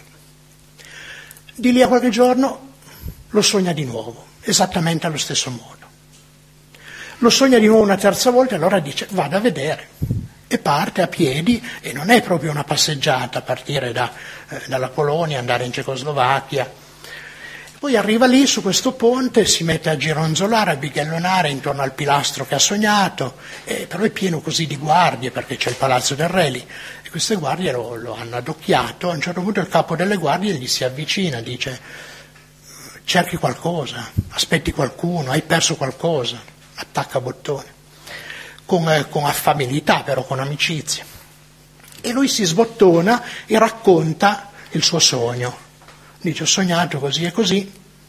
B: Di lì a qualche giorno lo sogna di nuovo, esattamente allo stesso modo. Lo sogna di nuovo una terza volta e allora dice vado a vedere. E parte a piedi, e non è proprio una passeggiata partire dalla Polonia, andare in Cecoslovacchia. Poi arriva lì su questo ponte, si mette a gironzolare, a bighellonare intorno al pilastro che ha sognato, però è pieno così di guardie perché c'è il palazzo del re lì, e queste guardie lo hanno adocchiato. A un certo punto il capo delle guardie gli si avvicina, dice cerchi qualcosa, aspetti qualcuno, hai perso qualcosa, attacca bottone. Con affabilità, però con amicizia. E lui si sbottona e racconta il suo sogno. Dice ho sognato così e così,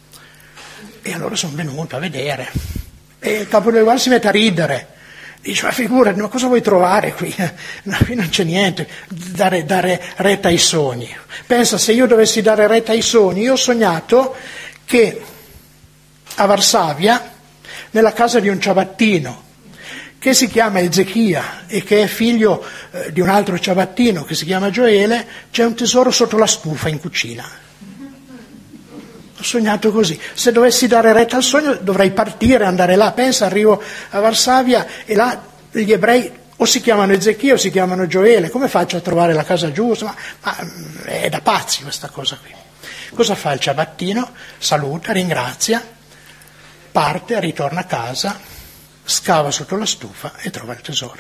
B: e allora sono venuto a vedere. E il capo del guardia si mette a ridere. Dice ma figurati, ma cosa vuoi trovare qui? No, qui non c'è niente, dare retta ai sogni. Pensa, se io dovessi dare retta ai sogni, io ho sognato che a Varsavia, nella casa di un ciabattino, che si chiama Ezechia e che è figlio di un altro ciabattino che si chiama Gioele, c'è un tesoro sotto la stufa in cucina. Ho sognato così. Se dovessi dare retta al sogno dovrei partire, andare là. Pensa, arrivo a Varsavia e là gli ebrei o si chiamano Ezechia o si chiamano Gioele. Come faccio a trovare la casa giusta? Ma è da pazzi questa cosa qui. Cosa fa il ciabattino? Saluta, ringrazia, parte, ritorna a casa, scava sotto la stufa e trova il tesoro.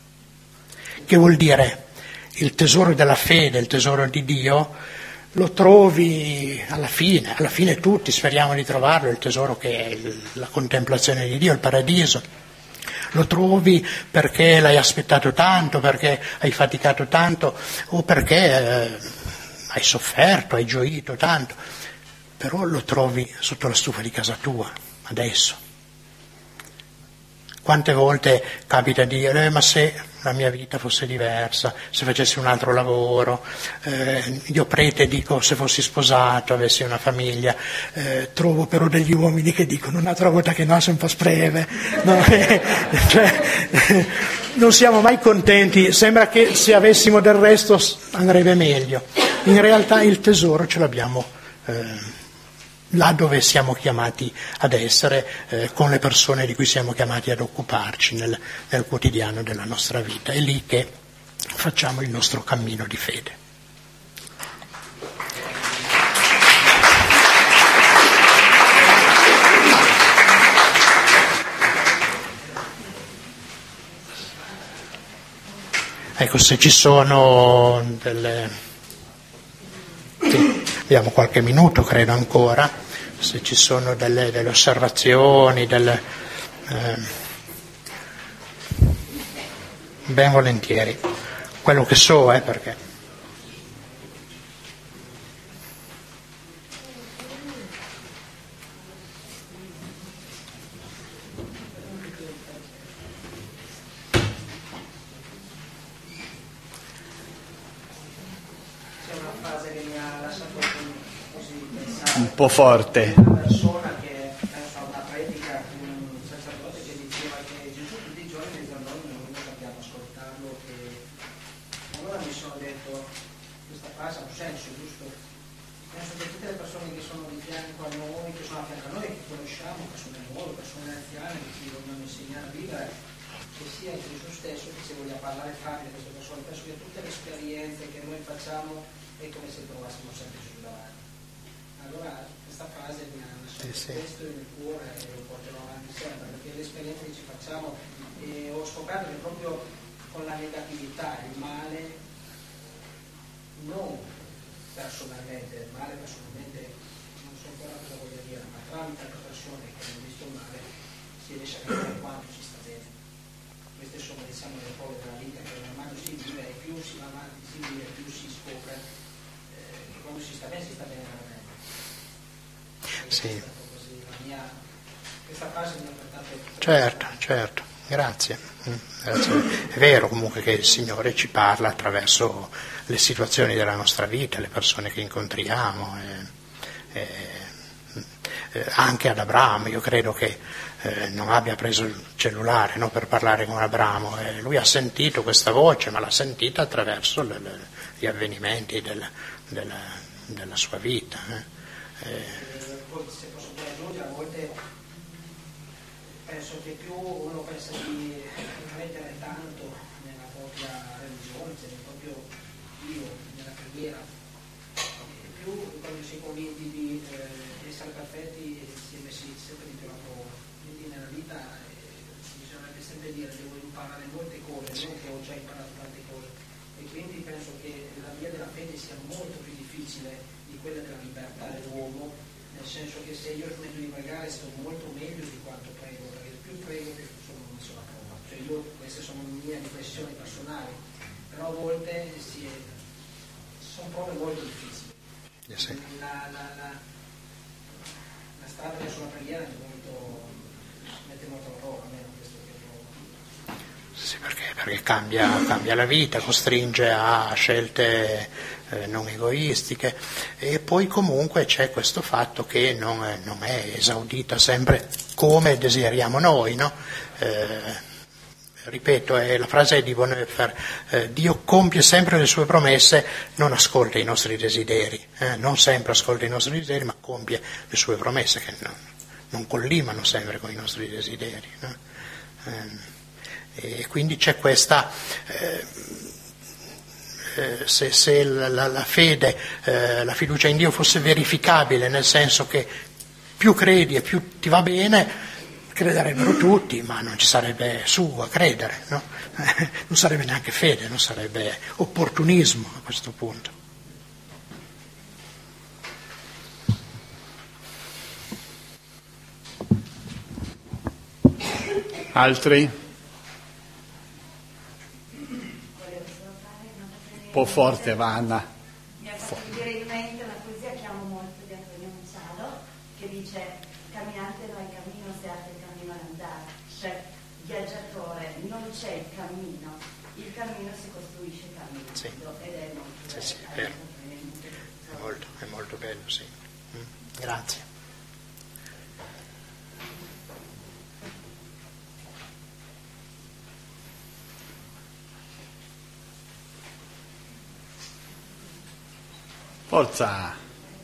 B: Che vuol dire? Il tesoro della fede, il tesoro di Dio, lo trovi alla fine tutti speriamo di trovarlo, il tesoro che è la contemplazione di Dio, il paradiso. Lo trovi perché l'hai aspettato tanto, perché hai faticato tanto o perché hai sofferto, hai gioito tanto, però lo trovi sotto la stufa di casa tua, adesso. Quante volte capita di dire ma se la mia vita fosse diversa, se facessi un altro lavoro, io prete dico se fossi sposato, avessi una famiglia, trovo però degli uomini che dicono un'altra volta che no, sei un po' spreve, no? Cioè, non siamo mai contenti, sembra che se avessimo del resto andrebbe meglio. In realtà il tesoro ce l'abbiamo là dove siamo chiamati ad essere, con le persone di cui siamo chiamati ad occuparci nel quotidiano della nostra vita. È lì che facciamo il nostro cammino di fede. Ecco, se ci sono delle... Sì, abbiamo qualche minuto, credo ancora. se ci sono delle osservazioni, ben volentieri. Quello che so è perché.
A: Un po' forte.
C: Una persona che penso a una predica di un sacerdote che diceva che Gesù tutti i giorni dice a noi non sappiamo ascoltarlo, e allora mi sono detto questa frase ha un senso, giusto? Penso che tutte le persone che sono di fianco a noi, che sono a fianco a noi, che conosciamo, persone nuove, persone anziane che ci vogliono insegnare a vivere, che sia Gesù stesso che ci voglia parlare tramite queste persone. Penso che tutte le esperienze che noi facciamo è come se trovassimo sempre Gesù davanti. Allora questa frase mi ha lasciato questo nel cuore e lo porterò avanti sempre, perché le esperienze che ci facciamo, ho scoperto che proprio con la negatività, il male, non personalmente, il male personalmente non so ancora cosa voglia dire, ma tramite altre persone che hanno visto il male si riesce a capire quanto ci sta bene. Queste sono, diciamo, le prove della vita, che man mano si vive e più si va avanti, si vive, più si scopre che quando si sta bene veramente.
B: Sì.
C: Questa frase mi ha portato.
B: Certo, grazie. È vero comunque che il Signore ci parla attraverso le situazioni della nostra vita, le persone che incontriamo, anche ad Abramo. Io credo che non abbia preso il cellulare, no, per parlare con Abramo, lui ha sentito questa voce, ma l'ha sentita attraverso gli avvenimenti della sua vita.
C: Poi, se posso aggiungere, a volte penso che più uno pensa di credere tanto nella propria religione, cioè nel proprio Dio, nella preghiera, e più quando si è convinti di essere perfetti si è messi sempre di più alla prova. Quindi nella vita bisognerebbe sempre dire devo imparare molte cose, non che ho già imparato tante cose, e quindi penso che la via della fede sia molto più difficile di quella della libertà dell'uomo, nel senso che se io smetto di pregare sto molto meglio di quanto prego, perché più prego più sono messo alla prova. Cioè queste sono mie riflessioni personali, però a volte sono prove molto difficili.
B: Sì.
C: La strada verso la preghiera mette molto alla prova, almeno questo che provo.
B: Sì, perché cambia la vita, costringe a scelte non egoistiche, e poi comunque c'è questo fatto che non è esaudita sempre come desideriamo noi, no? Ripeto, la frase è di Bonhoeffer, Dio compie sempre le sue promesse, non ascolta i nostri desideri, non sempre ascolta i nostri desideri, ma compie le sue promesse che non collimano sempre con i nostri desideri, no? E quindi c'è questa, se la fede, la fiducia in Dio fosse verificabile, nel senso che più credi e più ti va bene, crederebbero tutti, ma non ci sarebbe su a credere, no? Non sarebbe neanche fede, non sarebbe opportunismo a questo punto.
A: Altri? Un po' forte, va Anna.
D: Mi ha fatto venire in mente una poesia che amo molto di Antonio Machado, che dice: camminante non hai cammino se apre il cammino ad andare, cioè viaggiatore, non c'è il cammino si costruisce camminando.
B: Sì.
D: Ed è molto
B: Sì, è vero. È molto bello, sì. Grazie.
A: Forza!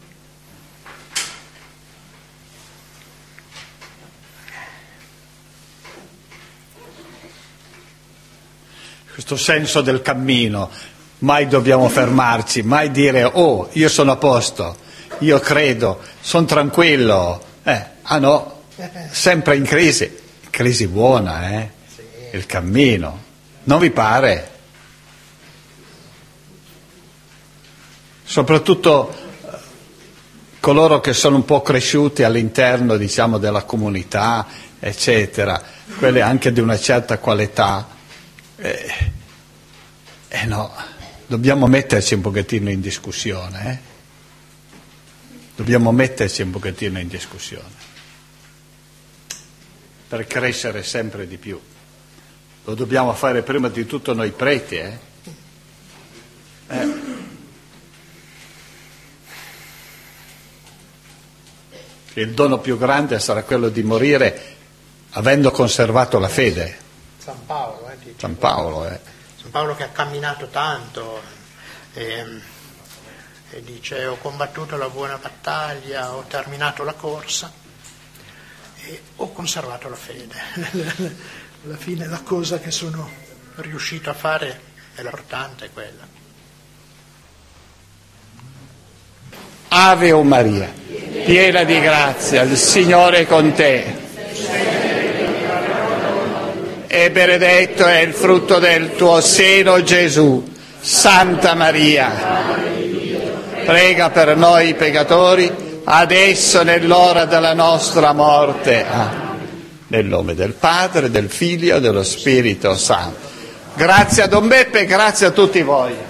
A: Questo senso del cammino, mai dobbiamo fermarci, mai dire oh, io sono a posto, io credo, sono tranquillo, no, sempre in crisi buona, il cammino, non vi pare? Soprattutto coloro che sono un po' cresciuti all'interno, diciamo, della comunità, eccetera, quelli anche di una certa qualità, no, dobbiamo metterci un pochettino in discussione, dobbiamo metterci un pochettino in discussione per crescere sempre di più. Lo dobbiamo fare prima di tutto noi preti, Il dono più grande sarà quello di morire avendo conservato la fede.
B: San Paolo,
A: San Paolo,
B: San Paolo che ha camminato tanto e dice: ho combattuto la buona battaglia, ho terminato la corsa e ho conservato la fede. Alla fine la cosa che sono riuscito a fare è l'importante, è quella.
A: Ave o Maria, piena di grazia, il Signore è con te. E benedetto è il frutto del tuo seno, Gesù. Santa Maria, prega per noi peccatori, adesso nell'ora della nostra morte. Nel nome del Padre, del Figlio e dello Spirito Santo. Grazie a Don Beppe, grazie a tutti voi.